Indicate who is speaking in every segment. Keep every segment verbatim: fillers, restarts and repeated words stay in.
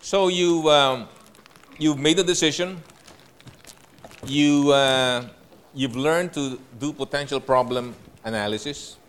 Speaker 1: So you, um, you've made a decision. You, uh, you've learned to do potential problem analysis.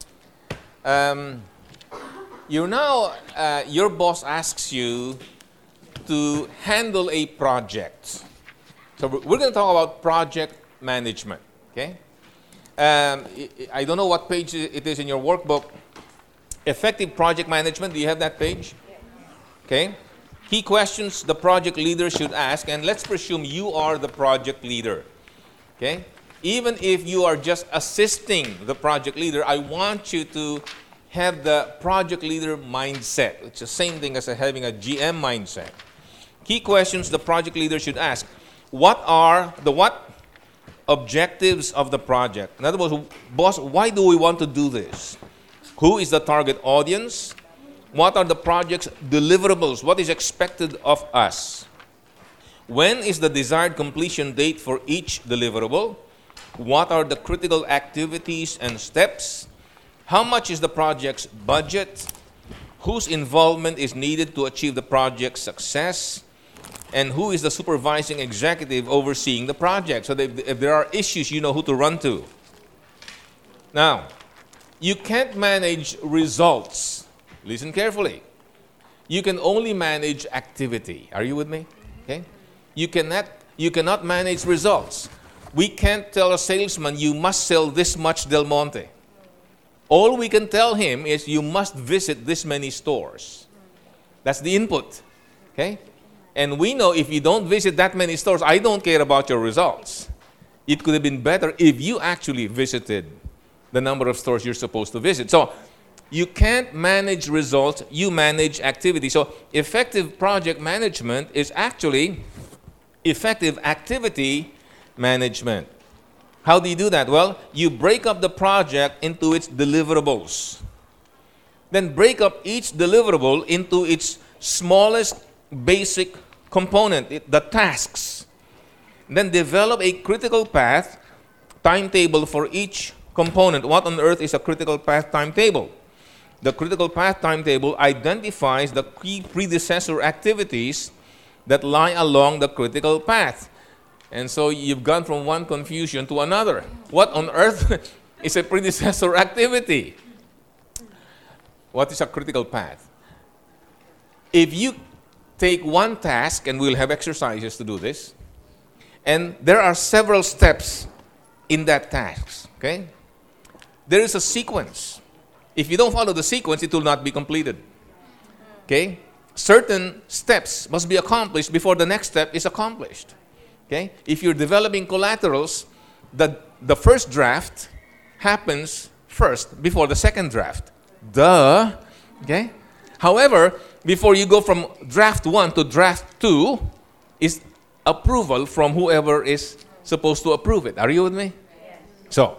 Speaker 1: Um, you now, uh, your boss asks you to handle a project. So we're going to talk about project management, okay? Um, I don't know what page it is in your workbook. Effective project management, do you have that page? Okay. Key questions the project leader should ask, and let's presume you are the project leader, okay? Even if you are just assisting the project leader, I want you to have the project leader mindset. It's the same thing as having a G M mindset. Key questions the project leader should ask. What are the what? Objectives of the project. In other words, boss, why do we want to do this? Who is the target audience? What are the project's deliverables? What is expected of us? When is the desired completion date for each deliverable? What are the critical activities and steps? How much is the project's budget? Whose involvement is needed to achieve the project's success? And who is the supervising executive overseeing the project? So that if there are issues, you know who to run to. Now, you can't manage results. Listen carefully. You can only manage activity. Are you with me? Okay? You cannot, you cannot manage results. We can't tell a salesman, you must sell this much Del Monte. All we can tell him is you must visit this many stores. That's the input. Okay? And we know if you don't visit that many stores, I don't care about your results. It could have been better if you actually visited the number of stores you're supposed to visit. So you can't manage results, you manage activity. So effective project management is actually effective activity management. How do you do that? Well, you break up the project into its deliverables. Then break up each deliverable into its smallest basic component, it, the tasks. Then develop a critical path timetable for each component. What on earth is a critical path timetable? The critical path timetable identifies the key predecessor activities that lie along the critical path. And so you've gone from one confusion to another. What on earth is a predecessor activity? What is a critical path? If you take one task, and we'll have exercises to do this, and there are several steps in that task, okay? There is a sequence. If you don't follow the sequence, it will not be completed. Okay? Certain steps must be accomplished before the next step is accomplished. Okay? If you're developing collaterals, the, the first draft happens first before the second draft. Duh. Okay? However, before you go from draft one to draft two, is approval from whoever is supposed to approve it. Are you with me? Yes. So,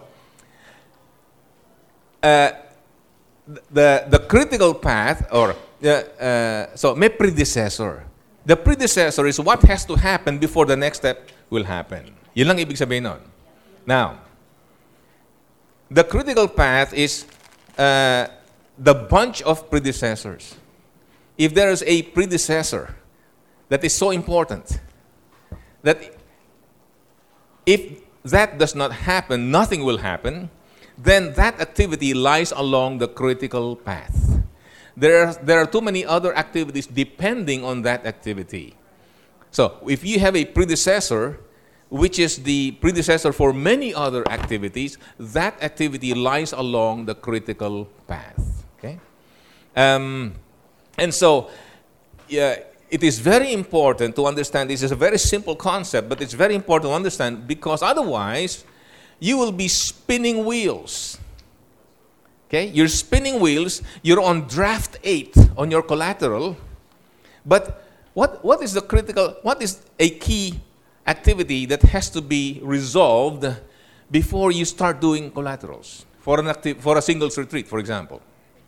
Speaker 1: uh, the the critical path, or uh, uh, so may predecessor. The predecessor is what has to happen before the next step will happen. Yun lang ibig sabihin nun. Now, the critical path is uh, the bunch of predecessors. If there is a predecessor that is so important, that if that does not happen, nothing will happen, then that activity lies along the critical path. There are, there are too many other activities depending on that activity. So if you have a predecessor, which is the predecessor for many other activities, that activity lies along the critical path. Okay? Um, and so yeah, it is very important to understand, this is a very simple concept, but it's very important to understand because otherwise you will be spinning wheels. Okay? You're spinning wheels, you're on draft eight on your collateral, but what, what is the critical, what is a key activity that has to be resolved before you start doing collaterals for an active, for a singles retreat, for example?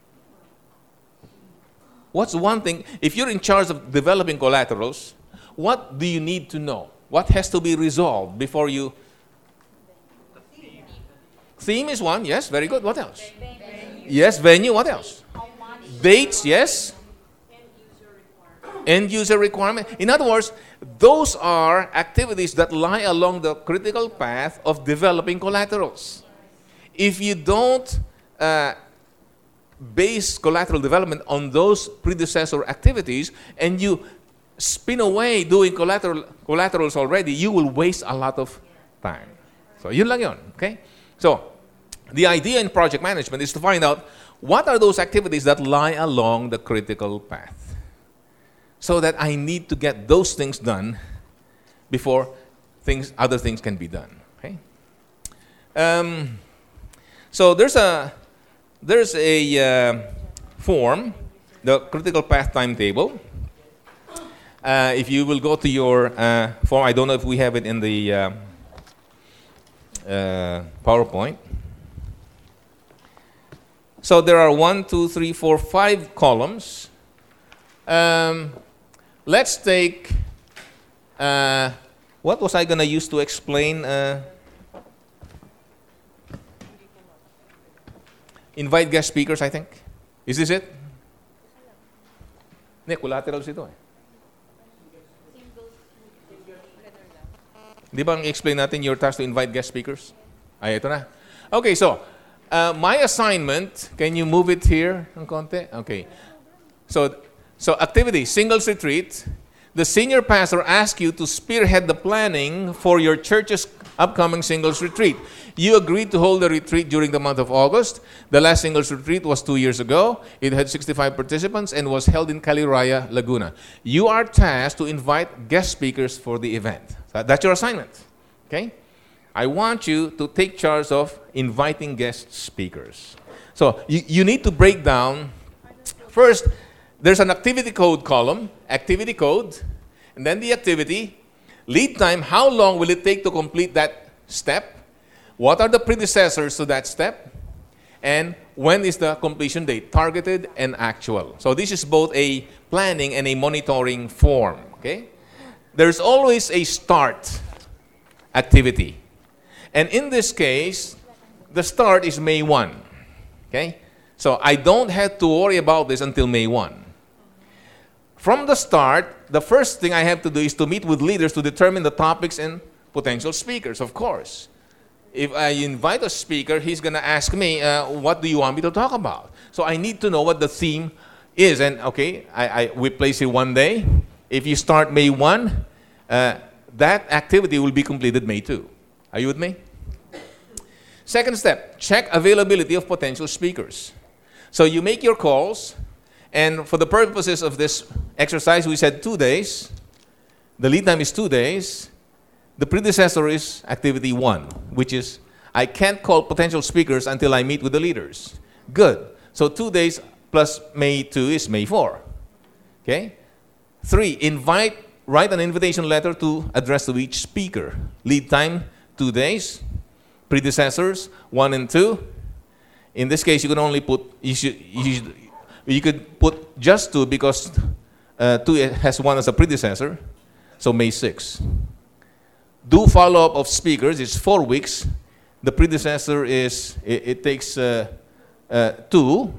Speaker 1: What's one thing, if you're in charge of developing collaterals, what do you need to know? What has to be resolved before you? Theme. Theme is one, yes, very good. What else? Venue. Yes, venue, what else? Dates, yes. End user requirement. In other words, those are activities that lie along the critical path of developing collaterals. If you don't uh, base collateral development on those predecessor activities and you spin away doing collateral, collaterals already, you will waste a lot of time. So, yun lang yun. Okay? So, the idea in project management is to find out what are those activities that lie along the critical path, so that I need to get those things done before things, other things can be done. Okay? Um, so there's a there's a uh, form, the critical path timetable. Uh, if you will go to your uh, form, I don't know if we have it in the uh, uh, PowerPoint. So there are one, two, three, four, five columns. Um, let's take, uh, what was I going to use to explain? Uh, invite guest speakers, I think. Is this it? Hindi, collaterals ito eh. Di ba ang explain natin your task to invite guest speakers? Ay, ito na. Okay, so, uh, my assignment, can you move it here ng konti? Okay. So, so activity, singles retreat. The senior pastor asks you to spearhead the planning for your church's upcoming singles retreat. You agreed to hold the retreat during the month of August. The last singles retreat was two years ago. It had sixty-five participants and was held in Caliraya, Laguna. You are tasked to invite guest speakers for the event. So that's your assignment. Okay? I want you to take charge of inviting guest speakers. So you, you need to break down. First, there's an activity code column, activity code, and then the activity, lead time, how long will it take to complete that step? What are the predecessors to that step? And when is the completion date? Targeted and actual. So this is both a planning and a monitoring form. Okay? There's always a start activity. And in this case, the start is May first. Okay? So I don't have to worry about this until May first. From the start, the first thing I have to do is to meet with leaders to determine the topics and potential speakers, of course. If I invite a speaker, he's going to ask me, uh, what do you want me to talk about? So I need to know what the theme is. And, okay, I, I, we place it one day. If you start May first, uh, that activity will be completed May second. Are you with me? Second step, check availability of potential speakers. So you make your calls, and for the purposes of this exercise, we said two days. The lead time is two days. The predecessor is activity one, which is I can't call potential speakers until I meet with the leaders. Good. So two days plus May second is May fourth. Okay? Three, invite, write an invitation letter to address to each speaker. Lead time, two days. Predecessors, one and two. In this case, you can only put, you should, you should, you could put just two because uh, two has one as a predecessor. So May sixth. Do follow-up of speakers. It's four weeks. The predecessor is, it, it takes uh, uh, two.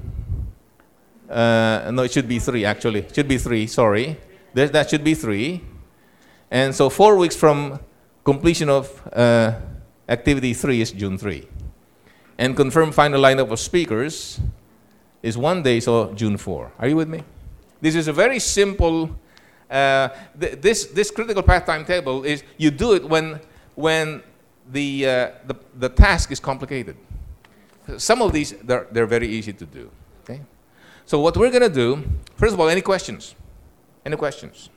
Speaker 1: Uh, no, it should be three, actually. It should be three, sorry. There, that should be three. And so four weeks from completion of uh, activity three is June third. And confirm final lineup of speakers is one day, so June fourth. Are you with me? This is a very simple, uh, th- this, this critical path timetable is, you do it when, when the, uh, the, the task is complicated. Some of these, they're, they're very easy to do. Okay? So what we're going to do, first of all, any questions? Any questions?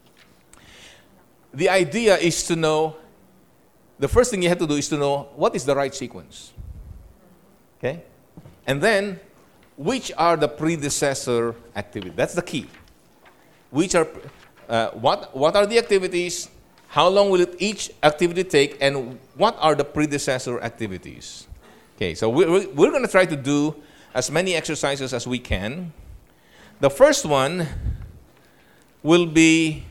Speaker 1: The idea is to know, the first thing you have to do is to know what is the right sequence. Okay? And then, which are the predecessor activities? That's the key. Which are, uh, what, what are the activities? How long will it, each activity take? And what are the predecessor activities? Okay, so we're, we're going to try to do as many exercises as we can. The first one will be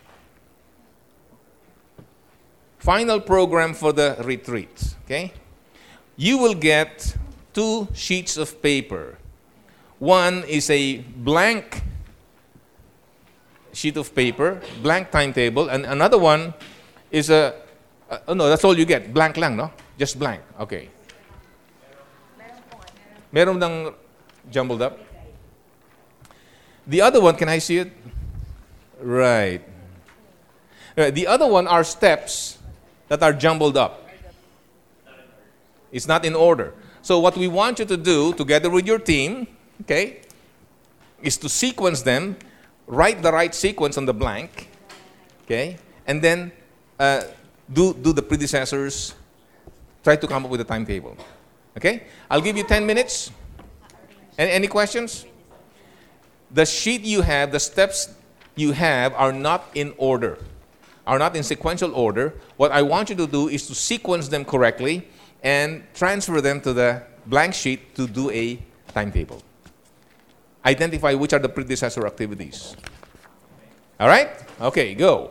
Speaker 1: final program for the retreat. Okay? You will get two sheets of paper. One is a blank sheet of paper, blank timetable, and another one is a, uh, oh no, that's all you get. Blank lang, no? Just blank. Okay. Meron ng jumbled up. The other one, can I see it? Right. Uh, The other one are steps that are jumbled up. It's not in order. So what we want you to do, together with your team, okay, is to sequence them, write the right sequence on the blank, okay, and then uh, do, do the predecessors, try to come up with a timetable. Okay? I'll give you ten minutes. Any, any questions? The sheet you have, the steps you have are not in order, are not in sequential order. What I want you to do is to sequence them correctly and transfer them to the blank sheet to do a timetable. Identify which are the predecessor activities. All right? Okay, go.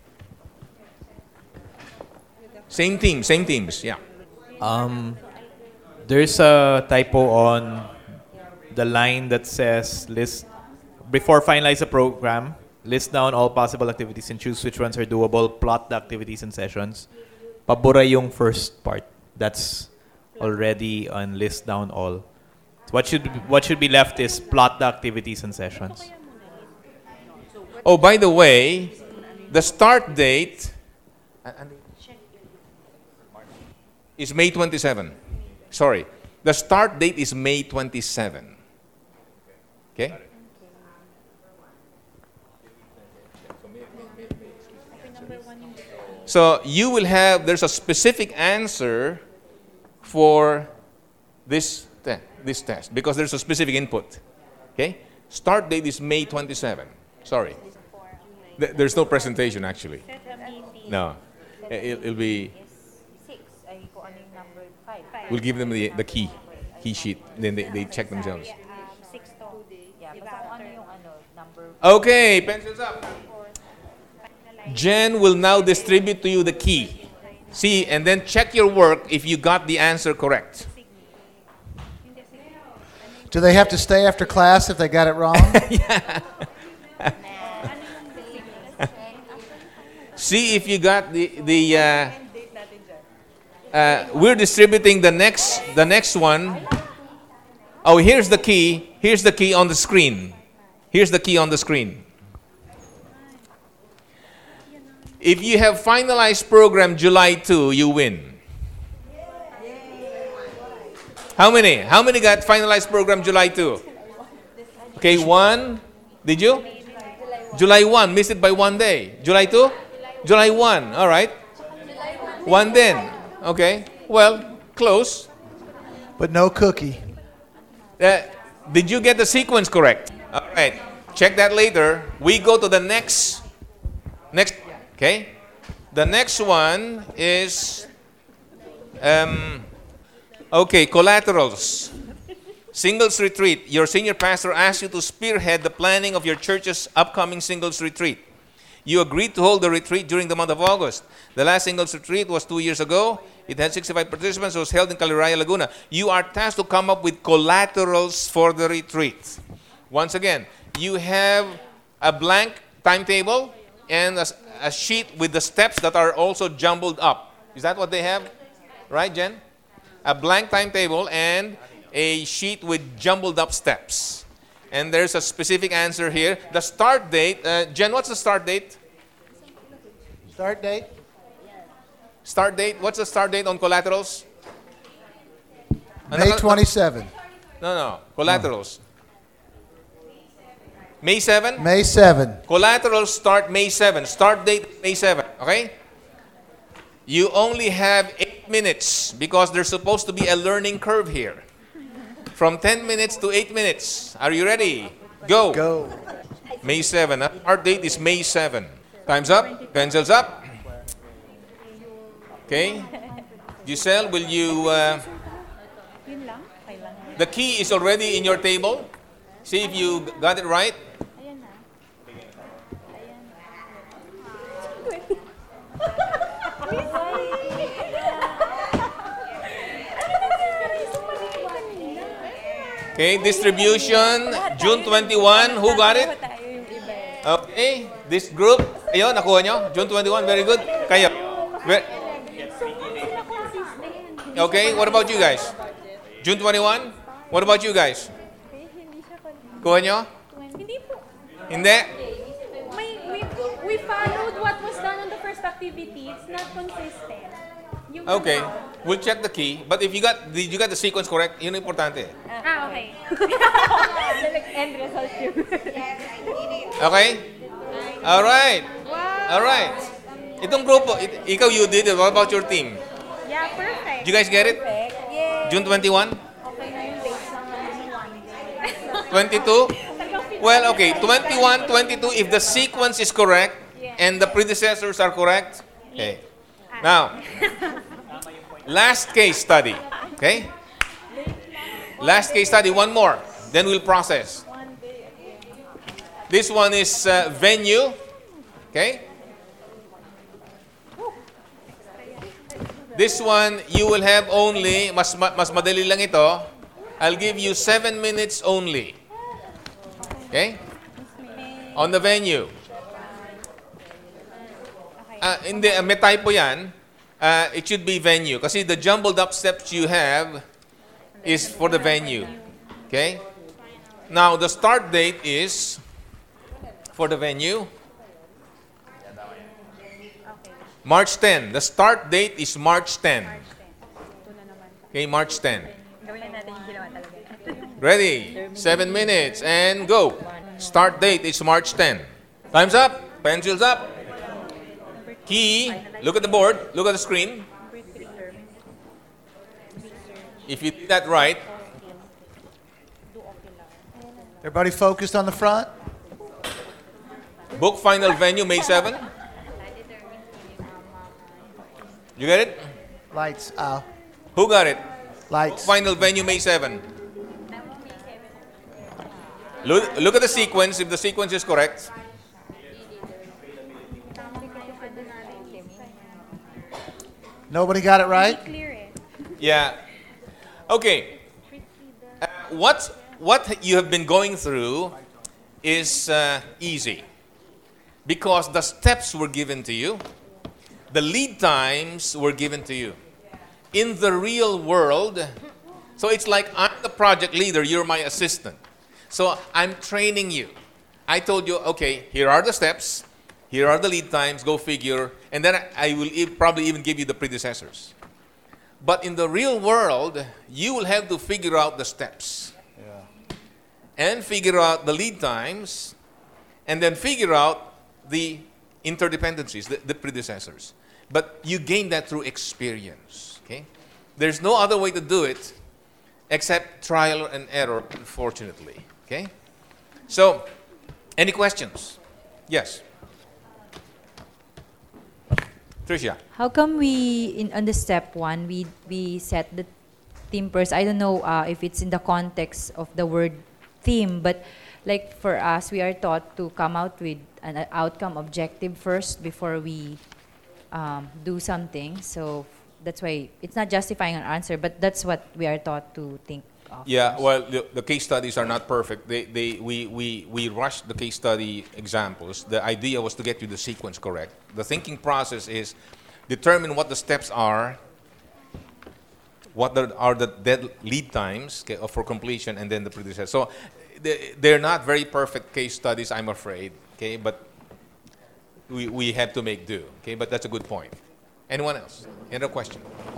Speaker 1: Same team, same teams, yeah.
Speaker 2: Um, there's a typo on the line that says list before finalize a program, list down all possible activities and choose which ones are doable, plot the activities and sessions. Pabura yung first part. That's already on list down all. What should what should be left is plot the activities and sessions.
Speaker 1: Oh, by the way, the start date is May twenty-seventh. Sorry. The start date is May twenty-seventh. Okay? So you will have, there's a specific answer for this, te- this test because there's a specific input. Okay? Start date is May twenty-seventh. Sorry. Th- there's no presentation actually. No. It, it'll be, we'll give them the, the key, key sheet. Then they, they check themselves. Okay, pencils up. Jen will now distribute to you the key. See, and then check your work if you got the answer correct.
Speaker 3: Do they have to stay after class if they got it wrong?
Speaker 1: See if you got the the. Uh, uh, we're distributing the next the next one. Oh, here's the key. Here's the key on the screen. Here's the key on the screen. If you have finalized program July second, you win. How many? How many got finalized program July second? Okay, one. Did you? July first. Missed it by one day. July second? July first. All right. One then. Okay. Well, close.
Speaker 3: But no cookie.
Speaker 1: Uh, did you get the sequence correct? All right. Check that later. We go to the next. Next. Okay. The next one is. Um, okay. Collaterals. Singles retreat. Your senior pastor asked you to spearhead the planning of your church's upcoming singles retreat. You agreed to hold the retreat during the month of August. The last singles retreat was two years ago. It had sixty-five participants. It was held in Caliraya, Laguna. You are tasked to come up with collaterals for the retreat. Once again, you have a blank timetable and a, a sheet with the steps that are also jumbled up. Is that what they have? Right, Jen? A blank timetable and a sheet with jumbled up steps. And there's a specific answer here. The start date, uh, Jen, what's the start date?
Speaker 3: Start date?
Speaker 1: Start date, what's the start date on collaterals?
Speaker 3: May twenty-seventh.
Speaker 1: No, no, collaterals. May seventh?
Speaker 3: May seventh.
Speaker 1: Collaterals start May seventh. Start date May seventh, okay? You only have eight minutes because there's supposed to be a learning curve here. From ten minutes to eight minutes. Are you ready? Go.
Speaker 3: Go.
Speaker 1: May seventh. Our date is May seventh. Time's up. Pencils up. Okay. Giselle, will you... Uh, the key is already in your table. See if you got it right. Okay, distribution, June twenty-first. Who got it? Okay, this group, ayun, nakuha nyo? June twenty-one, very good. Kayo? Ve- Okay, what about you guys? June twenty-one? What about you guys? Kuha nyo?
Speaker 4: Hindi po.
Speaker 1: Hindi?
Speaker 4: May, we, we followed what was done on the first activity. It's not consistent. Yung
Speaker 1: Okay, we'll check the key. But if you got, did you got the sequence correct? Yun ang importante.
Speaker 4: Ah, okay. End result yun.
Speaker 1: Okay? Alright. Alright. Itong grupo, it, ikaw you did it. What about your team?
Speaker 4: Yeah, perfect.
Speaker 1: Did you guys get it?
Speaker 4: Yeah.
Speaker 1: June twenty-one?
Speaker 4: Okay na yung dates lang namin one.
Speaker 1: twenty-two? Well, okay. twenty-one, twenty-two, if the sequence is correct and the predecessors are correct. Okay. Now, last case study. Okay? Last case study, one more. Then we'll process. This one is uh, venue. Okay? This one, you will have only, mas, ma- mas madali lang ito, I'll give you seven minutes only. Okay? On the venue. Ah, hindi, uh, may typo yan. Uh, it should be venue. Kasi the jumbled up steps you have is for the venue. Okay? Now, the start date is for the venue. March tenth. The start date is March tenth. Okay, March tenth. Ready? Seven minutes and go. Start date is March tenth. Time's up. Pencils up. Key. Look at the board. Look at the screen. If you did that right,
Speaker 3: Everybody focused on the front?
Speaker 1: book final venue May seventh. You get it?
Speaker 3: Lights, Al.
Speaker 1: Who got it?
Speaker 3: Lights.
Speaker 1: Final venue May seventh. Look, look at the sequence, if the sequence is correct.
Speaker 3: Nobody got it right?
Speaker 4: Clear it.
Speaker 1: Yeah. Okay. Uh, what, what you have been going through is uh, easy. Because the steps were given to you. The lead times were given to you. In the real world, so it's like I'm the project leader, you're my assistant. So I'm training you. I told you, okay, here are the steps, here are the lead times, go figure, and then I, I will e- probably even give you the predecessors. But in the real world, you will have to figure out the steps. Yeah. And figure out the lead times, and then figure out the interdependencies, the, the predecessors. But you gain that through experience. Okay? There's no other way to do it except trial and error, unfortunately. Okay? So, any questions? Yes. Tricia.
Speaker 5: How come we, in on the step one, we we set the theme first? I don't know uh, if it's in the context of the word theme, but like for us, we are taught to come out with an uh, outcome objective first before we um, do something. So that's why it's not justifying an answer, but that's what we are taught to think of.
Speaker 1: Yeah,
Speaker 5: first.
Speaker 1: well, the, the case studies are not perfect. They, they, we, we, we rushed the case study examples. The idea was to get you the sequence correct. The thinking process is determine what the steps are, what the, are the dead lead times okay, for completion, and then the predecessor. So they, they're not very perfect case studies, I'm afraid. Okay, but we, we have to make do. Okay, but that's a good point. Anyone else? Any other question?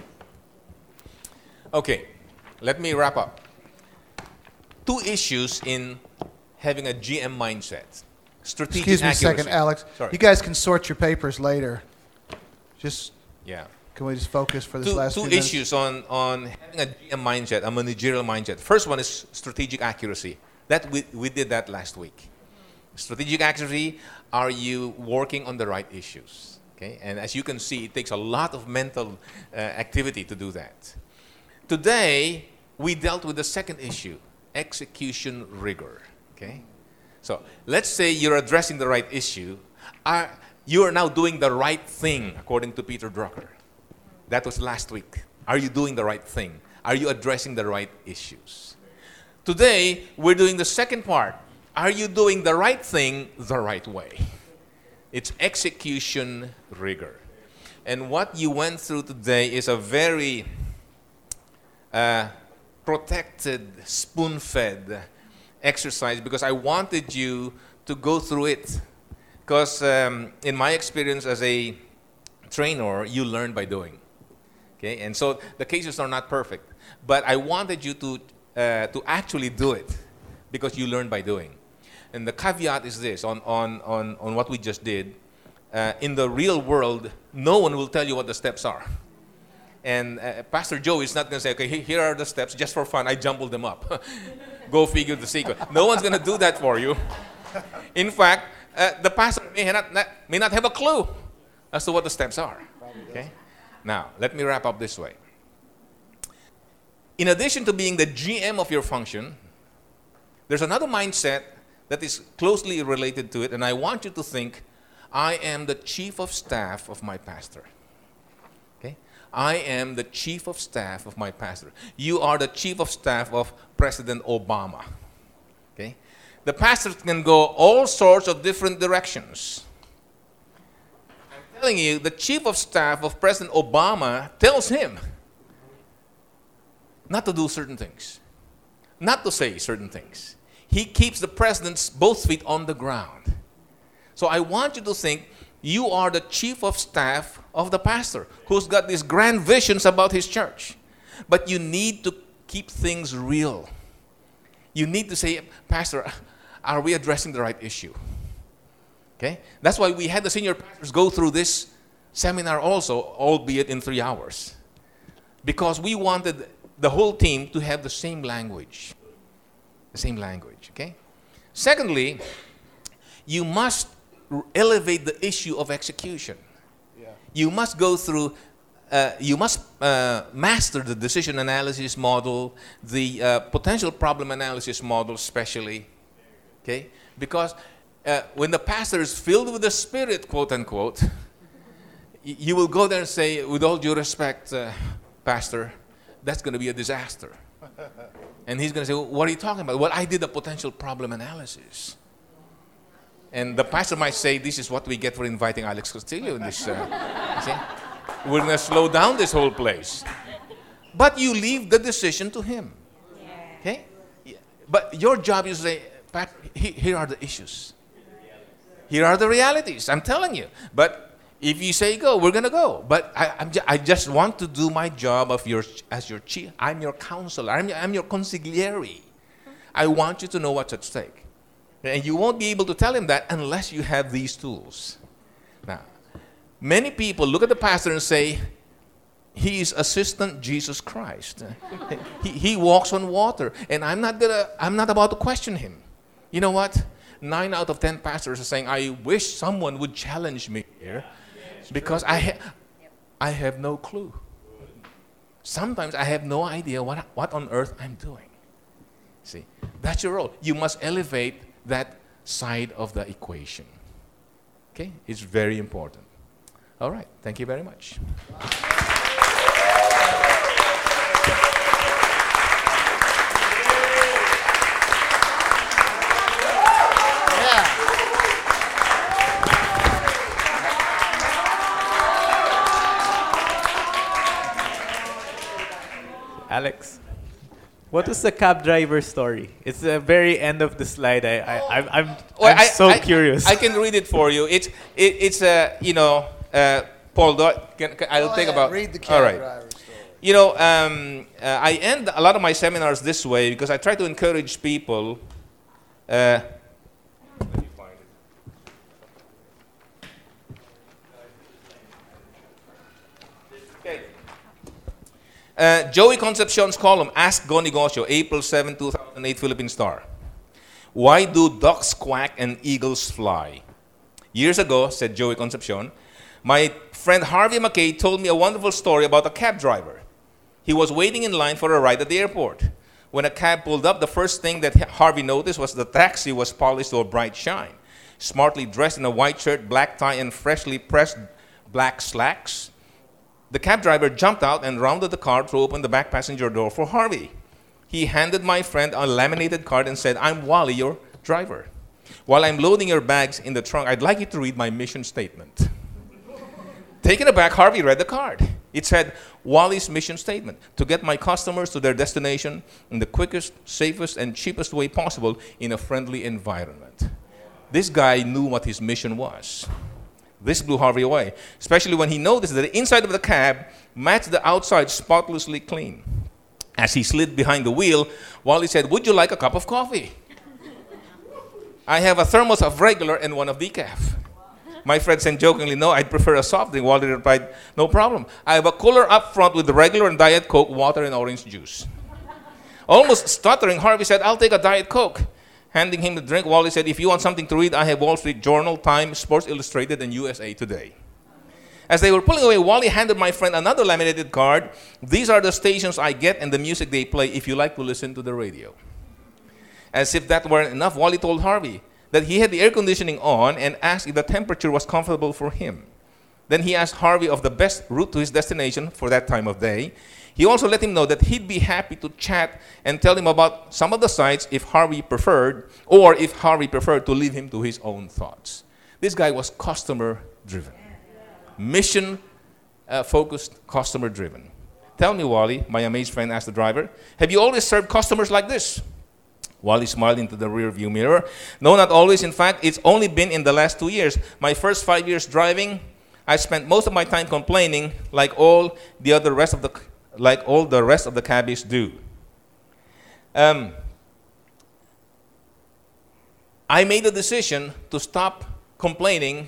Speaker 1: Okay, let me wrap up. Two issues in having a G M mindset. Strategic
Speaker 3: Excuse me a
Speaker 1: accuracy.
Speaker 3: second, Alex.
Speaker 1: Sorry.
Speaker 3: You guys can sort your papers later. Just,
Speaker 1: Yeah.
Speaker 3: can we just focus for this
Speaker 1: Two,
Speaker 3: last
Speaker 1: two
Speaker 3: few minutes?
Speaker 1: issues on, on having a G M mindset, a managerial mindset. First one is strategic accuracy. That we, we did that last week. Strategic accuracy, are you working on the right issues? Okay? And as you can see, it takes a lot of mental uh, activity to do that. Today, we dealt with the second issue, execution rigor. Okay? So let's say you're addressing the right issue. Are, you are now doing the right thing, according to Peter Drucker. That was last week. Are you doing the right thing? Are you addressing the right issues? Today, we're doing the second part. are you doing the right thing the right way? It's execution rigor. And what you went through today is a very uh, protected, spoon-fed exercise, because I wanted you to go through it. Because um, in my experience as a trainer, you learn by doing. Okay, and so the cases are not perfect, but I wanted you to uh, to actually do it, because you learn by doing. And the caveat is this, on, on, on, on what we just did. Uh, in the real world, no one will tell you what the steps are. And uh, Pastor Joe is not going to say, okay, here are the steps, just for fun, I jumbled them up. Go figure the sequence. No one's going to do that for you. In fact, uh, the pastor may not, not, may not have a clue as to what the steps are. Okay? Now, let me wrap up this way. In addition to being the G M of your function, there's another mindset that is closely related to it, and I want you to think, I am the chief of staff of my pastor. Okay? I am the chief of staff of my pastor. You are the chief of staff of President Obama. Okay? The pastor can go all sorts of different directions. I'm telling you, the chief of staff of President Obama tells him not to do certain things, not to say certain things. He keeps the president's both feet on the ground. So I want you to think you are the chief of staff of the pastor who's got these grand visions about his church. But you need to keep things real. You need to say, Pastor, are we addressing the right issue? Okay? That's why we had the senior pastors go through this seminar also, albeit in three hours. Because we wanted the whole team to have the same language. The same language, okay? Secondly, you must elevate the issue of execution. Yeah. You must go through, uh, you must uh, master the decision analysis model, the uh, potential problem analysis model especially, okay? Because uh, when the pastor is filled with the Spirit, quote unquote, y- you will go there and say, with all due respect, uh, Pastor, that's going to be a disaster. And he's going to say, well, what are you talking about? Well, I did a potential problem analysis. And the pastor might say, this is what we get for inviting Alex Castillo in this. Uh, see? We're going to slow down this whole place. But you leave the decision to him. Okay? Yeah. But your job is to say, Pat, he, here are the issues. Here are the realities. I'm telling you. But if you say go, we're going to go. But I, I'm ju- I just want to do my job of your, as your chief. I'm your counselor. I'm, I'm your consigliere. I want you to know what's at stake. And you won't be able to tell him that unless you have these tools. Now, many people look at the pastor and say, he is assistant Jesus Christ. he, he walks on water, and I'm not gonna, I'm not about to question him. You know what? Nine out of ten pastors are saying, I wish someone would challenge me here, because I, ha- I have no clue. Sometimes I have no idea what, what on earth I'm doing. See, that's your role. You must elevate that side of the equation. Okay? It's very important. All right. Thank you very much.
Speaker 2: Alex, what was the cab driver story? It's the very end of the slide. I, I, I'm, I'm,
Speaker 1: Well,
Speaker 2: I'm
Speaker 1: I-
Speaker 2: so
Speaker 1: I-
Speaker 2: curious.
Speaker 1: I can read it for you. It's it, it's a uh, you know uh, Paul. Do I, can, can, I'll
Speaker 3: Go
Speaker 1: take
Speaker 3: ahead,
Speaker 1: about.
Speaker 3: read the
Speaker 1: all
Speaker 3: cab
Speaker 1: right.
Speaker 3: driver story.
Speaker 1: You know, um, uh, I end a lot of my seminars this way because I try to encourage people. Uh, let me find it. Okay. Uh, Joey Concepcion's column, Ask Go Negocio, April seventh, two thousand eight, Philippine Star. Why do ducks quack and eagles fly? Years ago, said Joey Concepcion, my friend Harvey McKay told me a wonderful story about a cab driver. He was waiting in line for a ride at the airport. When a cab pulled up, the first thing that Harvey noticed was the taxi was polished to a bright shine. Smartly dressed in a white shirt, black tie, and freshly pressed black slacks, the cab driver jumped out and rounded the car to open the back passenger door for Harvey. He handed my friend a laminated card and said, I'm Wally, your driver, while I'm loading your bags in the trunk, I'd like you to read my mission statement. Taken aback, Harvey read the card. It said, Wally's mission statement: to get my customers to their destination in the quickest, safest, and cheapest way possible in a friendly environment. This guy knew what his mission was. This blew Harvey away, especially when he noticed that the inside of the cab matched the outside spotlessly clean. As he slid behind the wheel, Wally said, would you like a cup of coffee? I have a thermos of regular and one of decaf. My friend said jokingly, no, I'd prefer a soft drink. Wally replied, no problem. I have a cooler up front with the regular and Diet Coke, water, and orange juice. Almost stuttering, Harvey said, I'll take a Diet Coke. Handing him the drink, Wally said, if you want something to read, I have Wall Street Journal, Time, Sports Illustrated, and U S A Today. As they were pulling away, Wally handed my friend another laminated card. These are the stations I get and the music they play if you like to listen to the radio. As if that weren't enough, Wally told Harvey that he had the air conditioning on and asked if the temperature was comfortable for him. Then he asked Harvey of the best route to his destination for that time of day. He also let him know that he'd be happy to chat and tell him about some of the sites if Harvey preferred, or if Harvey preferred to leave him to his own thoughts. This guy was customer-driven. Mission-focused, uh, customer-driven. Tell me, Wally, my amazed friend asked the driver, have you always served customers like this? Wally smiled into the rear-view mirror. No, not always. In fact, it's only been in the last two years. My first five years driving, I spent most of my time complaining like all the other rest of the like all the rest of the cabbies do. Um, I made a decision to stop complaining,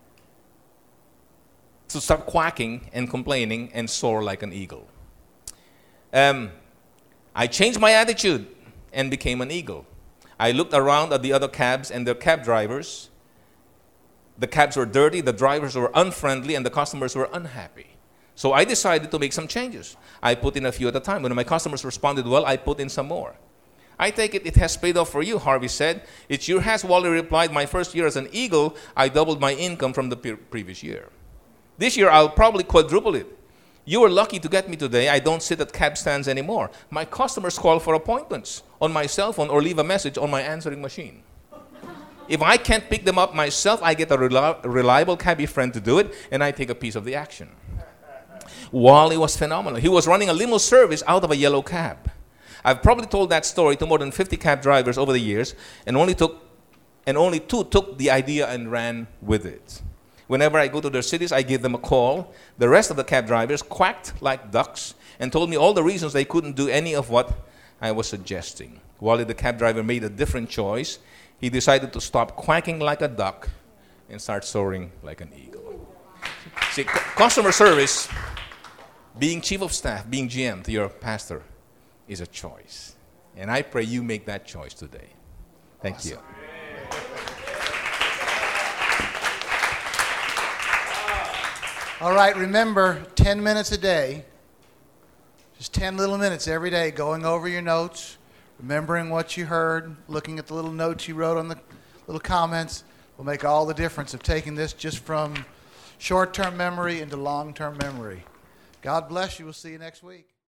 Speaker 1: to stop quacking and complaining and soar like an eagle. Um, I changed my attitude and became an eagle. I looked around at the other cabs and their cab drivers. The cabs were dirty, the drivers were unfriendly, and the customers were unhappy. So I decided to make some changes. I put in a few at a time. When my customers responded well, I put in some more. I take it it has paid off for you, Harvey said. It sure has, Wally replied. My first year as an eagle, I doubled my income from the pre- previous year. This year, I'll probably quadruple it. You were lucky to get me today. I don't sit at cab stands anymore. My customers call for appointments on my cell phone or leave a message on my answering machine. If I can't pick them up myself, I get a reli- reliable cabbie friend to do it, and I take a piece of the action. Wally was phenomenal. He was running a limo service out of a yellow cab. I've probably told that story to more than fifty cab drivers over the years, and only took, and only two took the idea and ran with it. Whenever I go to their cities, I give them a call. The rest of the cab drivers quacked like ducks and told me all the reasons they couldn't do any of what I was suggesting. Wally, the cab driver, made a different choice. He decided to stop quacking like a duck and start soaring like an eagle. See, cu- customer service, being chief of staff, being G M to your pastor, is a choice. And I pray you make that choice today. Thank awesome. you.
Speaker 3: All right, remember, ten minutes a day, just ten little minutes every day, going over your notes, remembering what you heard, looking at the little notes you wrote on the little comments, will make all the difference of taking this just from short-term memory into long-term memory. God bless you. We'll see you next week.